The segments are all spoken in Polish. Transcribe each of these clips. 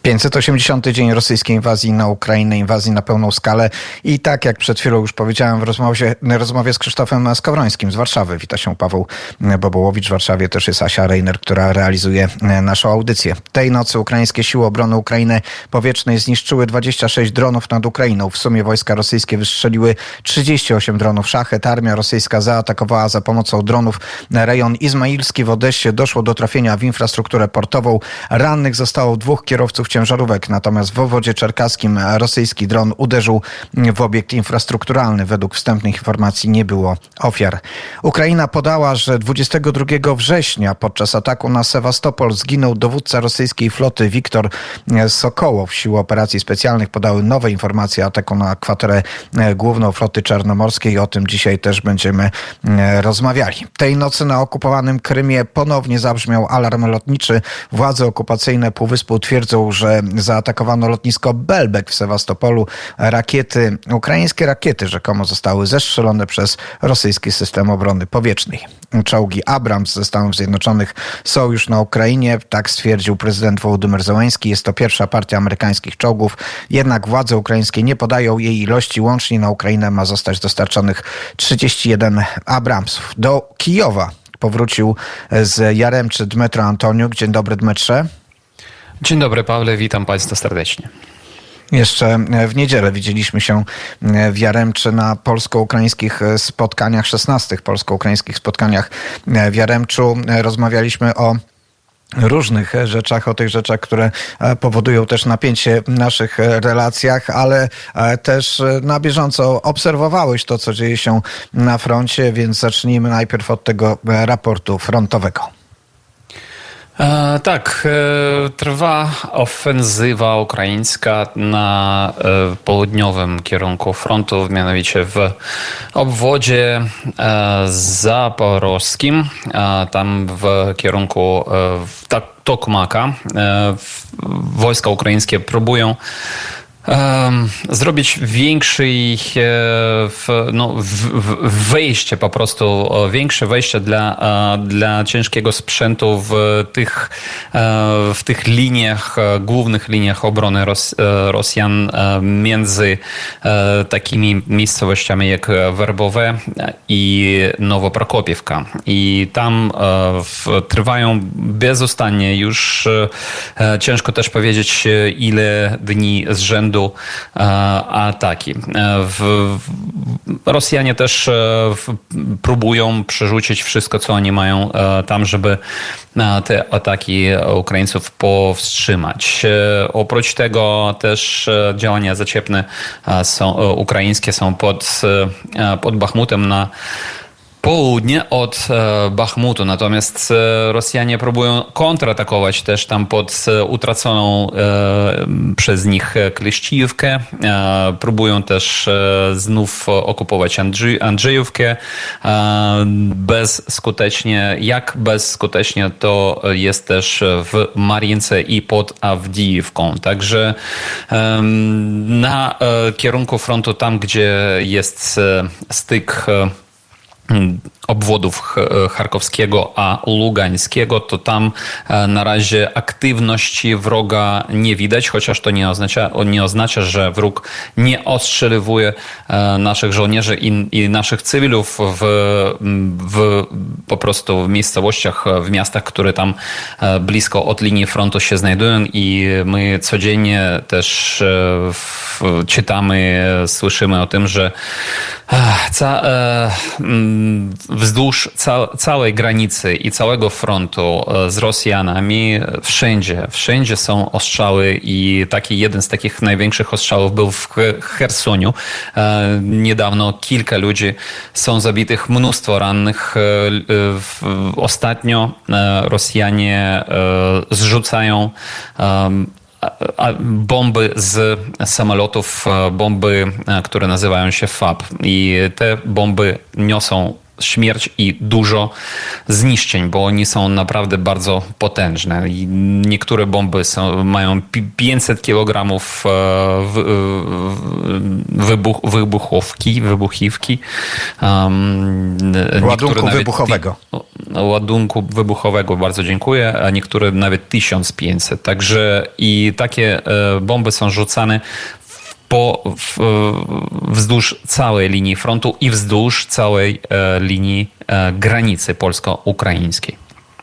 580. dzień rosyjskiej inwazji na Ukrainę, inwazji na pełną skalę i tak jak przed chwilą już powiedziałem w rozmowie z Krzysztofem Skowrońskim z Warszawy. Wita się Paweł Bobołowicz. W Warszawie też jest Asia Reiner, która realizuje naszą audycję. Tej nocy ukraińskie siły obrony Ukrainy powietrznej zniszczyły 26 dronów nad Ukrainą. W sumie wojska rosyjskie wystrzeliły 38 dronów Szachet. Armia rosyjska zaatakowała za pomocą dronów rejon izmailski w Odessie. Doszło do trafienia w infrastrukturę portową. Rannych zostało 2 kierowców ciężarówek, natomiast w obwodzie czerkaskim rosyjski dron uderzył w obiekt infrastrukturalny. Według wstępnych informacji nie było ofiar. Ukraina podała, że 22 września podczas ataku na Sewastopol zginął dowódca rosyjskiej floty Wiktor Sokołow. Siły operacji specjalnych podały nowe informacje o ataku na kwaterę główną floty czarnomorskiej. O tym dzisiaj też będziemy rozmawiali. Tej nocy na okupowanym Krymie ponownie zabrzmiał alarm lotniczy. Władze okupacyjne półwyspu twierdzą, że zaatakowano lotnisko Belbek w Sewastopolu. Ukraińskie rakiety rzekomo zostały zestrzelone przez rosyjski system obrony powietrznej. Czołgi Abrams ze Stanów Zjednoczonych są już na Ukrainie. Tak stwierdził prezydent Wołodymyr Zełenski. Jest to pierwsza partia amerykańskich czołgów. Jednak władze ukraińskie nie podają jej ilości. Łącznie na Ukrainę ma zostać dostarczonych 31 Abramsów. Do Kijowa powrócił z Jaremczy Dmytro Antoniuk. Dzień dobry, Dmytrze. Dzień dobry, Pawle, witam Państwa serdecznie. Jeszcze w niedzielę widzieliśmy się w Jaremczy na polsko-ukraińskich spotkaniach, 16 polsko-ukraińskich spotkaniach w Jaremczu. Rozmawialiśmy o różnych rzeczach, o tych rzeczach, które powodują też napięcie w naszych relacjach, ale też na bieżąco obserwowałeś to, co dzieje się na froncie, więc zacznijmy najpierw od tego raportu frontowego. Tak, trwa ofensywa ukraińska na południowym kierunku frontu, mianowicie w obwodzie zaporowskim, tam w kierunku Tokmaka. Wojska ukraińskie próbują zrobić większe wejście, po prostu większe wejście dla ciężkiego sprzętu w tych liniach, głównych liniach obrony Rosjan między takimi miejscowościami jak Werbowe i Nowoprokopiewka. I tam trwają bezustannie już, ciężko też powiedzieć ile dni z rzędu ataki. Rosjanie też próbują przerzucić wszystko, co oni mają tam, żeby te ataki Ukraińców powstrzymać. Oprócz tego też działania zaciepne ukraińskie są pod Bachmutem na południe od Bachmutu, natomiast Rosjanie próbują kontratakować też tam pod utraconą przez nich Kleścijówkę. Próbują też znów okupować Andrzejówkę. Bezskutecznie, jak bezskutecznie to jest też w Mar'ince i pod Awdijówką. Także na kierunku frontu, tam gdzie jest styk obwodów charkowskiego a lugańskiego, to tam na razie aktywności wroga nie widać, chociaż to nie oznacza, że wróg nie ostrzeliwuje naszych żołnierzy i naszych cywilów po prostu w miejscowościach, w miastach, które tam blisko od linii frontu się znajdują i my codziennie też czytamy, słyszymy o tym, że wzdłuż całej granicy i całego frontu z Rosjanami wszędzie są ostrzały i jeden z takich największych ostrzałów był w Chersoniu. Niedawno kilka ludzi są zabitych, mnóstwo rannych. Ostatnio Rosjanie zrzucają bomby z samolotów, bomby, które nazywają się FAB. I te bomby niosą śmierć i dużo zniszczeń, bo oni są naprawdę bardzo potężne. I niektóre bomby mają 500 kg wybuchiwki. Ładunku wybuchowego. Ładunku wybuchowego, bardzo dziękuję, a niektóre nawet 1500. Także i takie bomby są rzucane wzdłuż całej linii frontu i wzdłuż całej linii granicy polsko-ukraińskiej.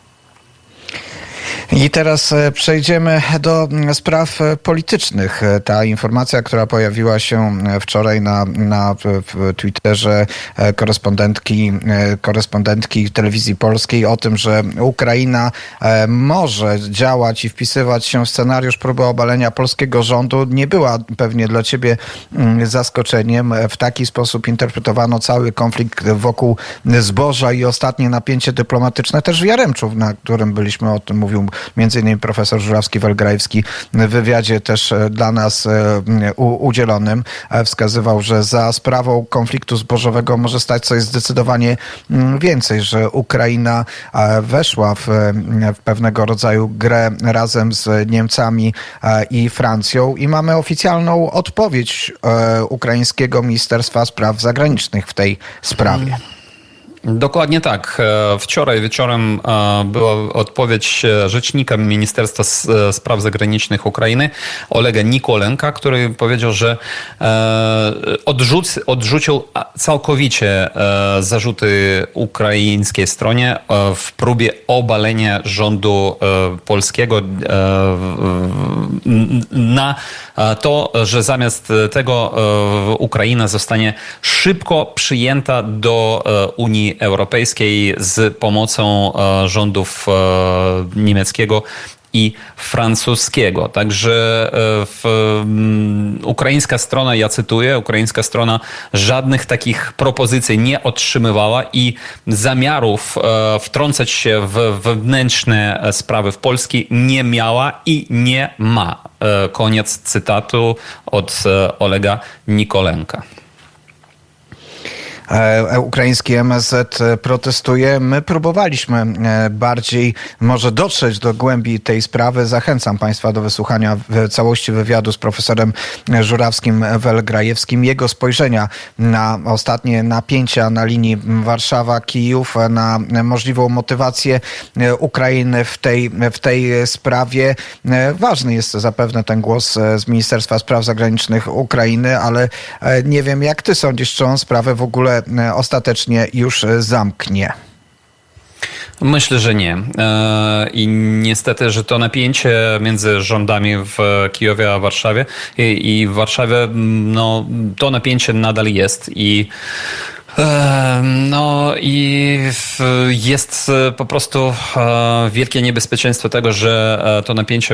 I teraz przejdziemy do spraw politycznych. Ta informacja, która pojawiła się wczoraj na Twitterze korespondentki Telewizji Polskiej o tym, że Ukraina może działać i wpisywać się w scenariusz próby obalenia polskiego rządu, nie była pewnie dla ciebie zaskoczeniem. W taki sposób interpretowano cały konflikt wokół zboża i ostatnie napięcie dyplomatyczne też w Jaremczu, na którym byliśmy, o tym mówił między innymi profesor Żurawski-Welgrajewski w wywiadzie też dla nas udzielonym. Wskazywał, że za sprawą konfliktu zbożowego może stać coś zdecydowanie więcej, że Ukraina weszła w pewnego rodzaju grę razem z Niemcami i Francją i mamy oficjalną odpowiedź ukraińskiego Ministerstwa Spraw Zagranicznych w tej sprawie. Dokładnie tak. Wczoraj wieczorem była odpowiedź rzecznika Ministerstwa Spraw Zagranicznych Ukrainy, Olega Nikolenka, który powiedział, że odrzucił całkowicie zarzuty ukraińskiej stronie w próbie obalenia rządu polskiego na to, że zamiast tego Ukraina zostanie szybko przyjęta do Unii Europejskiej z pomocą rządów niemieckiego i francuskiego. Także ukraińska strona, ja cytuję, ukraińska strona żadnych takich propozycji nie otrzymywała i zamiarów wtrącać się w wewnętrzne sprawy w Polsce nie miała i nie ma. Koniec cytatu od Olega Nikolenka. Ukraiński MSZ protestuje. My próbowaliśmy bardziej może dotrzeć do głębi tej sprawy. Zachęcam Państwa do wysłuchania w całości wywiadu z profesorem Żurawskim-Welgrajewskim. Jego spojrzenia na ostatnie napięcia na linii Warszawa-Kijów, na możliwą motywację Ukrainy w tej sprawie. Ważny jest zapewne ten głos z Ministerstwa Spraw Zagranicznych Ukrainy, ale nie wiem, jak ty sądzisz, czy on sprawę w ogóle ostatecznie już zamknie? Myślę, że nie. I niestety, że to napięcie między rządami w Kijowie a Warszawie i w Warszawie, no, to napięcie nadal jest i jest po prostu wielkie niebezpieczeństwo tego, że to napięcie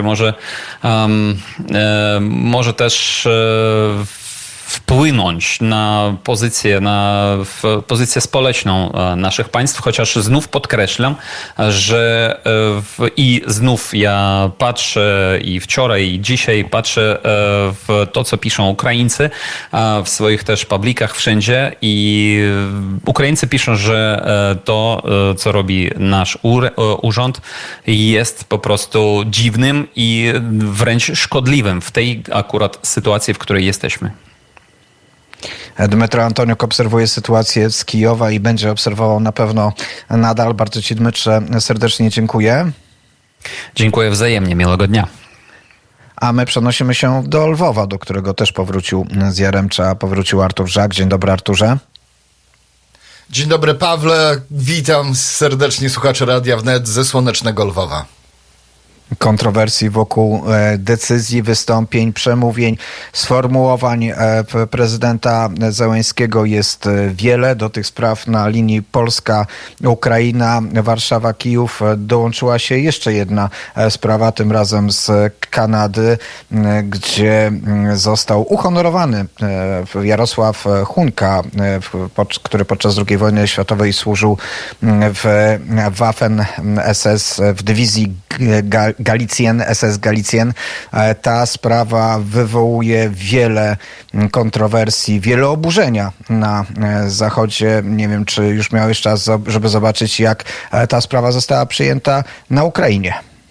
może też wpłynąć na pozycję społeczną naszych państw, chociaż znów podkreślam, że i znów ja patrzę i wczoraj i dzisiaj patrzę w to, co piszą Ukraińcy w swoich też publikach wszędzie i Ukraińcy piszą, że to, co robi nasz urząd jest po prostu dziwnym i wręcz szkodliwym w tej akurat sytuacji, w której jesteśmy. Dmytro Antoniuk obserwuje sytuację z Kijowa i będzie obserwował na pewno nadal. Bardzo ci, Dmytrze, serdecznie dziękuję. Dziękuję wzajemnie. Miłego dnia. A my przenosimy się do Lwowa, do którego też powrócił z Jaremcza. Powrócił Artur Żak. Dzień dobry, Arturze. Dzień dobry, Pawle. Witam serdecznie słuchaczy Radia Wnet ze słonecznego Lwowa. Kontrowersji wokół decyzji, wystąpień, przemówień, sformułowań prezydenta Zełenskiego jest wiele. Do tych spraw na linii Polska-Ukraina, Warszawa-Kijów dołączyła się jeszcze jedna sprawa, tym razem z Kanady, gdzie został uhonorowany Jarosław Hunka, który podczas II wojny światowej służył w Waffen-SS w dywizji Galicjen, SS Galicjen. Ta sprawa wywołuje wiele kontrowersji, wiele oburzenia na Zachodzie. Nie wiem, czy już miałeś czas, żeby zobaczyć, jak ta sprawa została przyjęta na Ukrainie.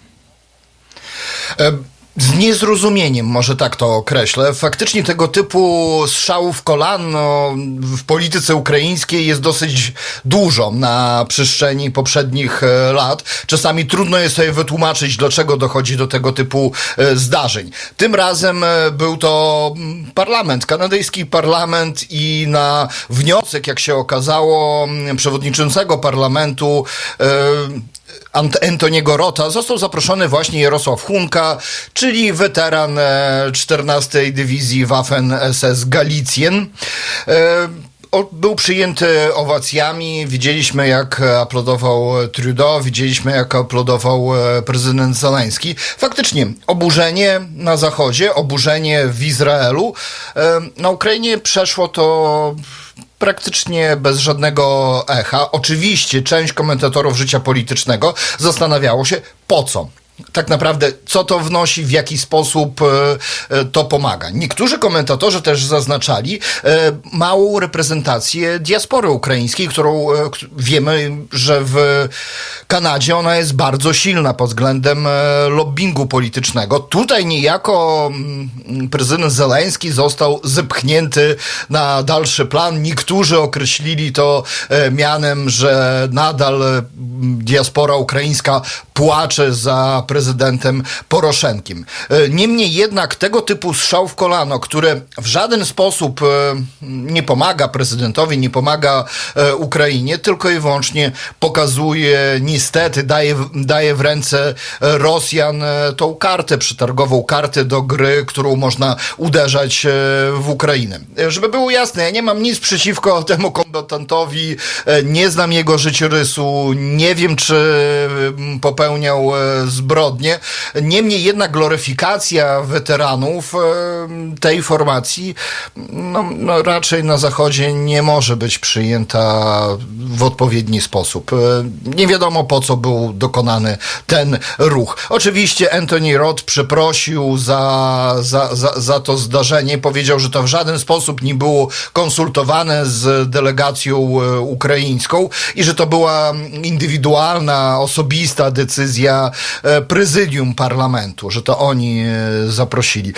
Z niezrozumieniem, może tak to określę. Faktycznie tego typu strzałów w kolano w polityce ukraińskiej jest dosyć dużo na przestrzeni poprzednich lat. Czasami trudno jest sobie wytłumaczyć, dlaczego dochodzi do tego typu zdarzeń. Tym razem był to parlament, kanadyjski parlament, i na wniosek, jak się okazało, przewodniczącego parlamentu Antoniego Rota został zaproszony właśnie Jarosław Hunka, czyli weteran 14. Dywizji Waffen-SS Galicjen. Był przyjęty owacjami. Widzieliśmy, jak aplodował Trudeau, widzieliśmy, jak aplodował prezydent Zełenski. Faktycznie oburzenie na Zachodzie, oburzenie w Izraelu. Na Ukrainie przeszło to praktycznie bez żadnego echa. Oczywiście część komentatorów życia politycznego zastanawiało się, po co. Tak naprawdę, co to wnosi, w jaki sposób to pomaga. Niektórzy komentatorzy też zaznaczali małą reprezentację diaspory ukraińskiej, którą wiemy, że w Kanadzie ona jest bardzo silna pod względem lobbingu politycznego. Tutaj niejako prezydent Zełenski został zepchnięty na dalszy plan. Niektórzy określili to mianem, że nadal diaspora ukraińska płacze za prezydentem Poroszenkiem. Niemniej jednak tego typu strzał w kolano, które w żaden sposób nie pomaga prezydentowi, nie pomaga Ukrainie, tylko i wyłącznie pokazuje, niestety daje w ręce Rosjan tą kartę przetargową, kartę do gry, którą można uderzać w Ukrainę. Żeby było jasne, ja nie mam nic przeciwko temu kombatantowi, nie znam jego życiorysu, nie wiem, czy popełniał zbrodnie. Niemniej jednak gloryfikacja weteranów tej formacji raczej na Zachodzie nie może być przyjęta w odpowiedni sposób. Nie wiadomo, po co był dokonany ten ruch. Oczywiście Antony Rot przeprosił za to zdarzenie. Powiedział, że to w żaden sposób nie było konsultowane z delegacją ukraińską i że to była indywidualna, osobista decyzja prezydium parlamentu, że to oni zaprosili.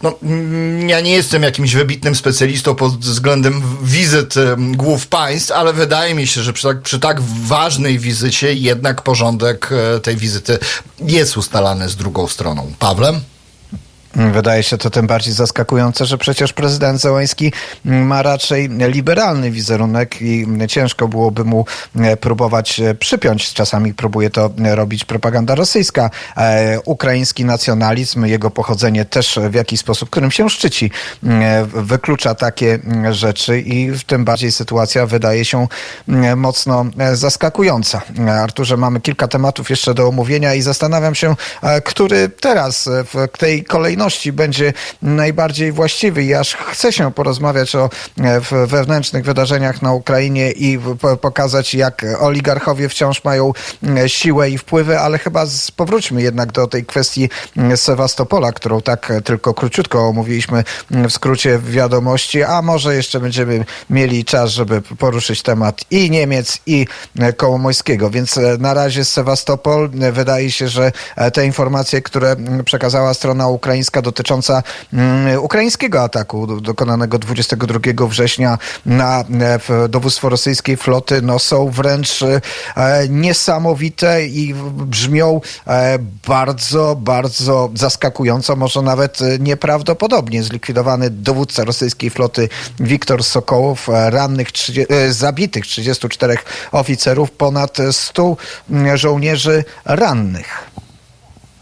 Ja nie jestem jakimś wybitnym specjalistą pod względem wizyt głów państw, ale wydaje mi się, że przy tak ważnej wizycie jednak porządek tej wizyty jest ustalany z drugą stroną. Pawle? Wydaje się to tym bardziej zaskakujące, że przecież prezydent Zełenski ma raczej liberalny wizerunek i ciężko byłoby mu próbować przypiąć, czasami próbuje to robić propaganda rosyjska, ukraiński nacjonalizm, jego pochodzenie też w jakiś sposób, którym się szczyci, wyklucza takie rzeczy i tym bardziej sytuacja wydaje się mocno zaskakująca. Arturze, mamy kilka tematów jeszcze do omówienia i zastanawiam się, który teraz w tej kolejności będzie najbardziej właściwy. I aż chce się porozmawiać o wewnętrznych wydarzeniach na Ukrainie i pokazać, jak oligarchowie wciąż mają siłę i wpływy, ale chyba powróćmy jednak do tej kwestii Sewastopola, którą tak tylko króciutko omówiliśmy w skrócie wiadomości, a może jeszcze będziemy mieli czas, żeby poruszyć temat i Niemiec, i Kołomojskiego. Więc na razie Sewastopol. Wydaje się, że te informacje, które przekazała strona ukraińska dotycząca ukraińskiego ataku dokonanego 22 września na dowództwo rosyjskiej floty są wręcz niesamowite i brzmią bardzo, bardzo zaskakująco, może nawet nieprawdopodobnie. Zlikwidowany dowódca rosyjskiej floty Wiktor Sokołow, zabitych 34 oficerów, ponad 100 żołnierzy rannych.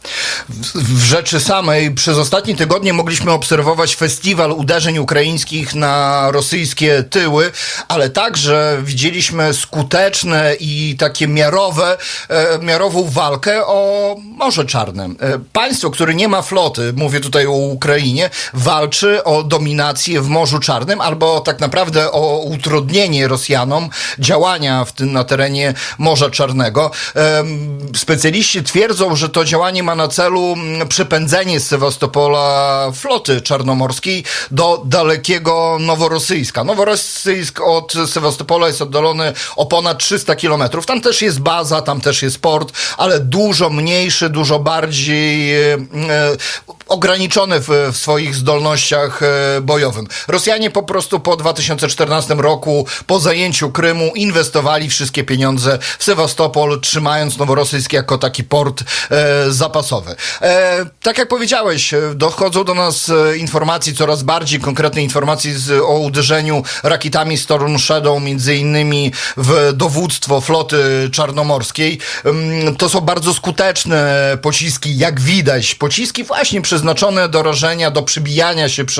W rzeczy samej przez ostatnie tygodnie mogliśmy obserwować festiwal uderzeń ukraińskich na rosyjskie tyły, ale także widzieliśmy skuteczne i takie miarową walkę o Morze Czarne. Państwo, które nie ma floty, mówię tutaj o Ukrainie, walczy o dominację w Morzu Czarnym albo tak naprawdę o utrudnienie Rosjanom działania na terenie Morza Czarnego. Specjaliści twierdzą, że to działanie ma na celu przepędzenie z Sewastopola floty czarnomorskiej do dalekiego Noworosyjska. Noworosyjsk od Sewastopola jest oddalony o ponad 300 kilometrów. Tam też jest baza, tam też jest port, ale dużo mniejszy, dużo bardziej ograniczony w swoich zdolnościach bojowym. Rosjanie po prostu po 2014 roku, po zajęciu Krymu, inwestowali wszystkie pieniądze w Sewastopol, trzymając Noworosyjsk jako taki port zapasowy. Tak jak powiedziałeś, dochodzą do nas informacji, coraz bardziej konkretne informacje o uderzeniu rakietami Storm Shadow, między innymi w dowództwo floty czarnomorskiej. To są bardzo skuteczne pociski, jak widać. Pociski właśnie przeznaczone do rażenia, do przybijania się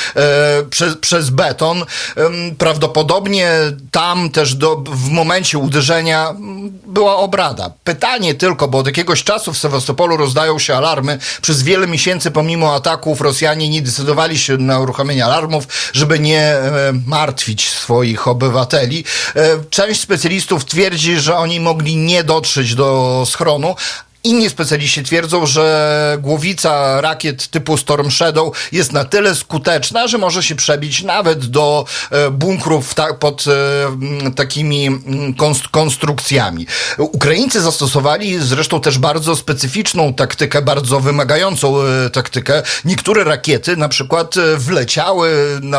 przez beton. Prawdopodobnie tam też w momencie uderzenia była obrada. Pytanie tylko, bo od jakiegoś czasu w Sewastopolu rozdają się alarmy. Przez wiele miesięcy pomimo ataków Rosjanie nie decydowali się na uruchomienie alarmów, żeby nie martwić swoich obywateli. Część specjalistów twierdzi, że oni mogli nie dotrzeć do schronu. Inni specjaliści twierdzą, że głowica rakiet typu Storm Shadow jest na tyle skuteczna, że może się przebić nawet do bunkrów pod takimi konstrukcjami. Ukraińcy zastosowali zresztą też bardzo specyficzną taktykę, bardzo wymagającą taktykę. Niektóre rakiety na przykład wleciały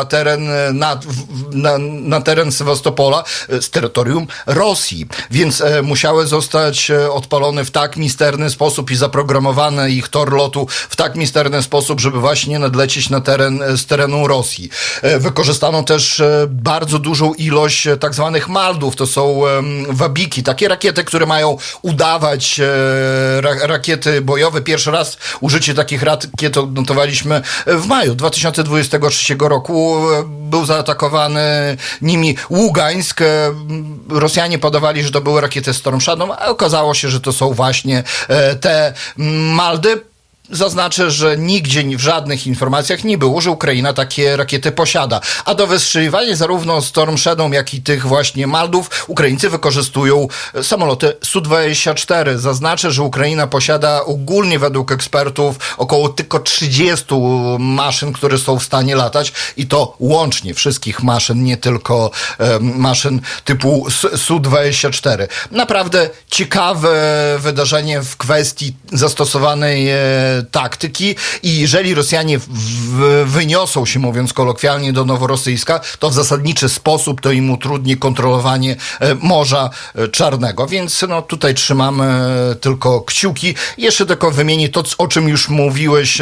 na teren Sewastopola z terytorium Rosji, więc musiały zostać odpalone w tak misterny sposób i zaprogramowane ich tor lotu w tak misterny sposób, żeby właśnie nadlecieć z terenu Rosji. Wykorzystano też bardzo dużą ilość tak zwanych maldów, to są wabiki, takie rakiety, które mają udawać rakiety bojowe. Pierwszy raz użycie takich rakiet odnotowaliśmy w maju 2023 roku. Był zaatakowany nimi Ługańsk. Rosjanie podawali, że to były rakiety Storm Shadow, a okazało się, że to są właśnie te maldy. Zaznaczę, że nigdzie w żadnych informacjach nie było, że Ukraina takie rakiety posiada. A do wystrzeliwania zarówno Storm Shadow, jak i tych właśnie maldów Ukraińcy wykorzystują samoloty Su-24. Zaznaczę, że Ukraina posiada ogólnie według ekspertów około tylko 30 maszyn, które są w stanie latać i to łącznie wszystkich maszyn, nie tylko maszyn typu Su-24. Naprawdę ciekawe wydarzenie w kwestii zastosowanej taktyki i jeżeli Rosjanie wyniosą się, mówiąc kolokwialnie, do Noworosyjska, to w zasadniczy sposób to im utrudni kontrolowanie Morza Czarnego. Więc tutaj trzymamy tylko kciuki. Jeszcze tylko wymienię to, o czym już mówiłeś.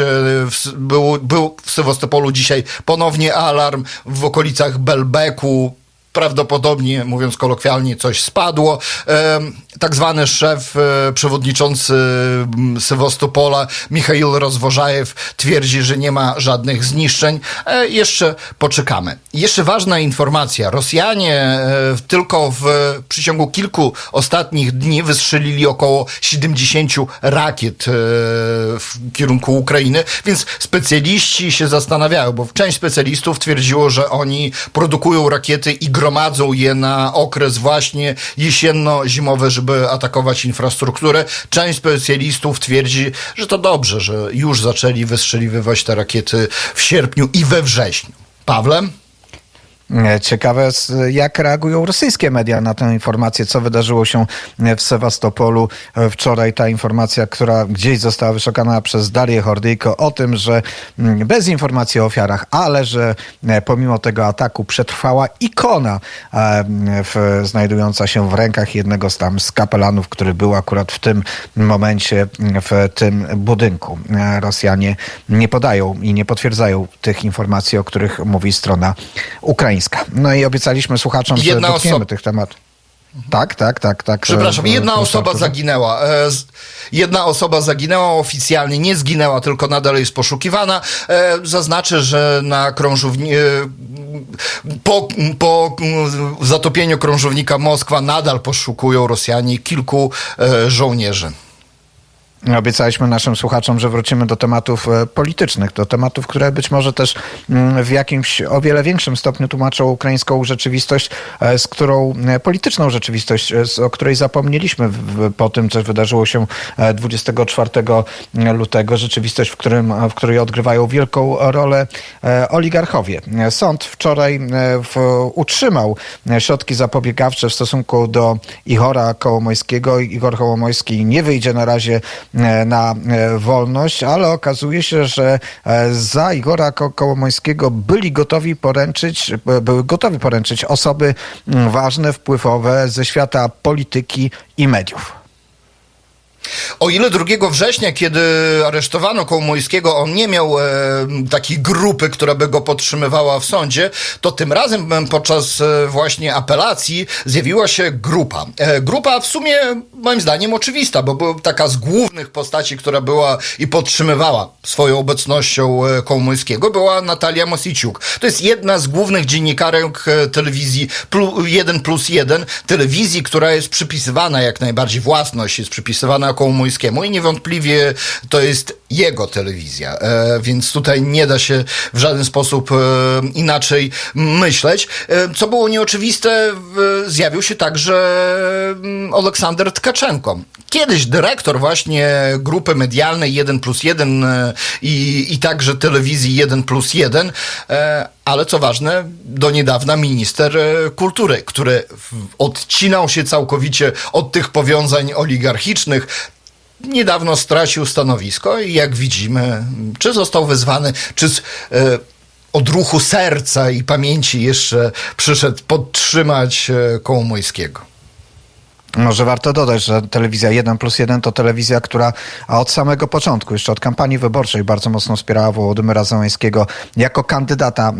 Był w Sewastopolu dzisiaj ponownie alarm w okolicach Belbeku. Prawdopodobnie, mówiąc kolokwialnie, coś spadło. Tak zwany szef, przewodniczący Sewastopola, Michail Rozwożajew, twierdzi, że nie ma żadnych zniszczeń. Jeszcze poczekamy. Jeszcze ważna informacja. Rosjanie tylko w przeciągu kilku ostatnich dni wystrzelili około 70 rakiet w kierunku Ukrainy, więc specjaliści się zastanawiają, bo część specjalistów twierdziło, że oni produkują rakiety i gromadzą je na okres właśnie jesienno-zimowy, żeby atakować infrastrukturę. Część specjalistów twierdzi, że to dobrze, że już zaczęli wystrzeliwywać te rakiety w sierpniu i we wrześniu. Pawle? Ciekawe, jak reagują rosyjskie media na tę informację, co wydarzyło się w Sewastopolu wczoraj. Ta informacja, która gdzieś została wyszukana przez Darię Hordyjko o tym, że bez informacji o ofiarach, ale że pomimo tego ataku przetrwała ikona znajdująca się w rękach jednego z kapelanów, który był akurat w tym momencie w tym budynku. Rosjanie nie podają i nie potwierdzają tych informacji, o których mówi strona ukraińska. No i obiecaliśmy słuchaczom, że dotkniemy tych tematów. Tak. Przepraszam, jedna osoba zaginęła. Jedna osoba zaginęła oficjalnie, nie zginęła, tylko nadal jest poszukiwana. Zaznaczę, że na po zatopieniu krążownika Moskwa nadal poszukują Rosjanie kilku żołnierzy. Obiecaliśmy naszym słuchaczom, że wrócimy do tematów politycznych, do tematów, które być może też w jakimś o wiele większym stopniu tłumaczą ukraińską rzeczywistość, polityczną rzeczywistość, o której zapomnieliśmy po tym, co wydarzyło się 24 lutego. Rzeczywistość, w której odgrywają wielką rolę oligarchowie. Sąd wczoraj utrzymał środki zapobiegawcze w stosunku do Ihora Kołomojskiego. Igor Kołomojski nie wyjdzie na razie na wolność, ale okazuje się, że za Igora Kołomojskiego były gotowi poręczyć osoby ważne, wpływowe ze świata polityki i mediów. O ile 2 września, kiedy aresztowano Kołomojskiego, on nie miał takiej grupy, która by go podtrzymywała w sądzie, to tym razem podczas właśnie apelacji zjawiła się grupa. Grupa w sumie moim zdaniem oczywista, bo była taka z głównych postaci, która była i podtrzymywała swoją obecnością Kołomojskiego, była Natalia Mosiciuk. To jest jedna z głównych dziennikarek telewizji 1+1, telewizji, która jest przypisywana jak najbardziej, własność jest przypisywana Kołomojskiemu i niewątpliwie to jest jego telewizja, więc tutaj nie da się w żaden sposób inaczej myśleć. Co było nieoczywiste, zjawił się także Aleksander Tkaczenko. Kiedyś dyrektor właśnie grupy medialnej 1+1 i także telewizji 1+1, ale co ważne, do niedawna minister kultury, który odcinał się całkowicie od tych powiązań oligarchicznych. Niedawno stracił stanowisko i jak widzimy, czy został wezwany, czy z odruchu serca i pamięci jeszcze przyszedł podtrzymać Kołomojskiego. Może warto dodać, że telewizja 1+1 to telewizja, która od samego początku, jeszcze od kampanii wyborczej bardzo mocno wspierała Wołodymyra Zełenskiego jako kandydata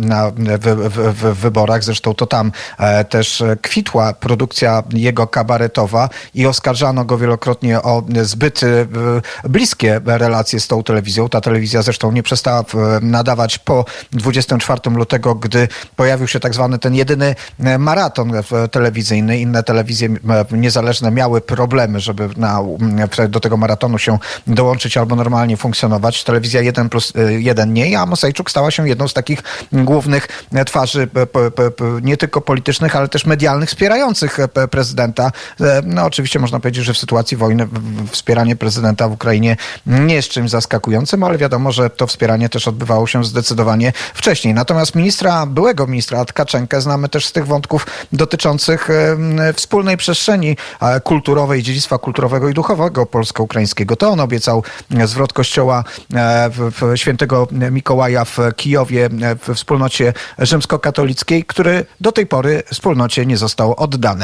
w wyborach. Zresztą to tam też kwitła produkcja jego kabaretowa i oskarżano go wielokrotnie o zbyt bliskie relacje z tą telewizją. Ta telewizja zresztą nie przestała nadawać po 24 lutego, gdy pojawił się tak zwany ten jedyny maraton telewizyjny. Inne telewizje niezależne miały problemy, żeby do tego maratonu się dołączyć albo normalnie funkcjonować. Telewizja 1+1 nie, a Mosejczuk stała się jedną z takich głównych twarzy nie tylko politycznych, ale też medialnych wspierających prezydenta. No oczywiście można powiedzieć, że w sytuacji wojny wspieranie prezydenta w Ukrainie nie jest czymś zaskakującym, ale wiadomo, że to wspieranie też odbywało się zdecydowanie wcześniej. Natomiast byłego ministra Tkaczenkę znamy też z tych wątków dotyczących wspólnej przestrzeni kulturowej, dziedzictwa kulturowego i duchowego polsko-ukraińskiego. To on obiecał zwrot kościoła świętego Mikołaja w Kijowie w wspólnocie rzymskokatolickiej, który do tej pory wspólnocie nie został oddany.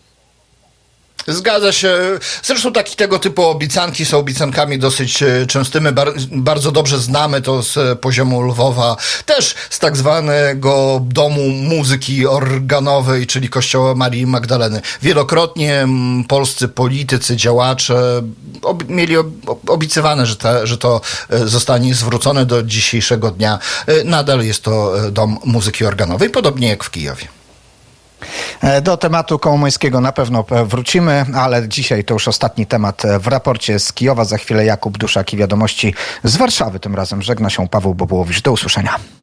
Zgadza się. Zresztą tego typu obiecanki są obiecankami dosyć częstymi. Bardzo dobrze znamy to z poziomu Lwowa. Też z tak zwanego Domu Muzyki Organowej, czyli Kościoła Marii Magdaleny. Wielokrotnie polscy politycy, działacze mieli obiecywane, że to zostanie zwrócone do dzisiejszego dnia. Nadal jest to Dom Muzyki Organowej, podobnie jak w Kijowie. Do tematu Kołomojskiego na pewno wrócimy, ale dzisiaj to już ostatni temat w raporcie z Kijowa. Za chwilę Jakub Duszak i wiadomości z Warszawy. Tym razem żegna się Paweł Bobołowicz. Do usłyszenia.